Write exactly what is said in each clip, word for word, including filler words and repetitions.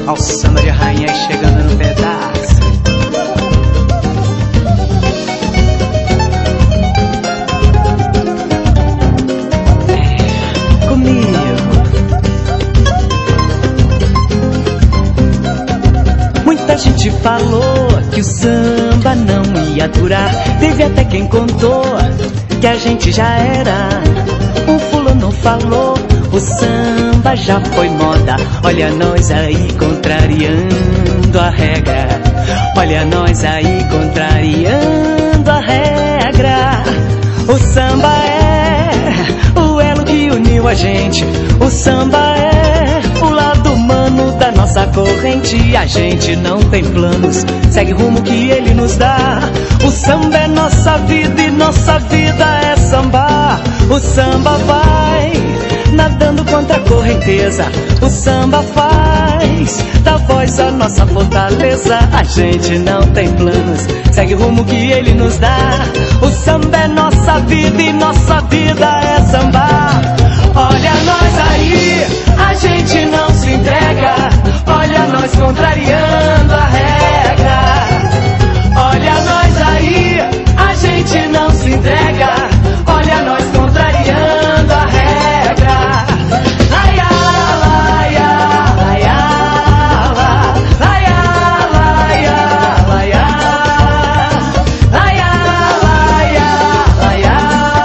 ao samba de rainha chegando no pedaço. É, comigo. Muita gente falou que o samba não ia durar. Teve até quem contou que a gente já era. Um fulano falou, o samba já foi moda. Olha nós aí contrariando a regra. Olha nós aí contrariando a regra. O samba é o elo que uniu a gente. O samba é o lado humano da nossa corrente. A gente não tem planos, segue o rumo que ele nos dá. O samba é nossa vida e nossa vida é sambar. O samba vai nadando contra a correnteza. O samba faz da voz a nossa fortaleza. A gente não tem planos, segue o rumo que ele nos dá. O samba é nossa vida e nossa vida é sambar. Olha nós aí, a gente não se entrega. Olha nós contrariando a regra. Olha nós aí, a gente não se entrega. Olha nós contrariando a regra. Ai, ai, ai, ai, ai, ai, ai, ai, ai,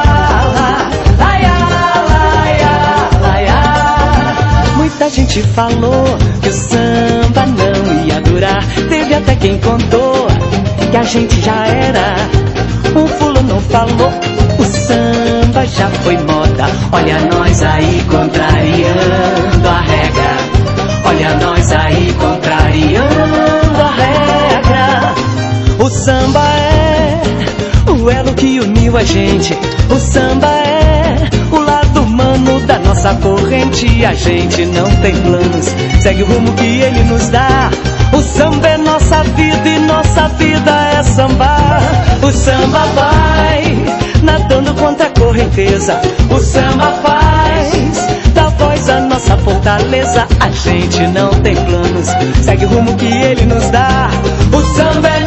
ai, ai. Muita gente falou que o samba não ia durar. Teve até quem contou que a gente já era. Um fulano falou, o samba já foi moda. Olha nós aí contrariando a regra. Olha nós aí contrariando a regra. O samba é o elo que uniu a gente. O samba é o lado humano da nossa corrente. A gente não tem planos, segue o rumo que ele nos dá. O samba é nossa vida e nossa vida é sambar. O samba vai nadando contra a correnteza. O samba faz da voz a nossa fortaleza. A gente não tem planos, segue o rumo que ele nos dá. O samba é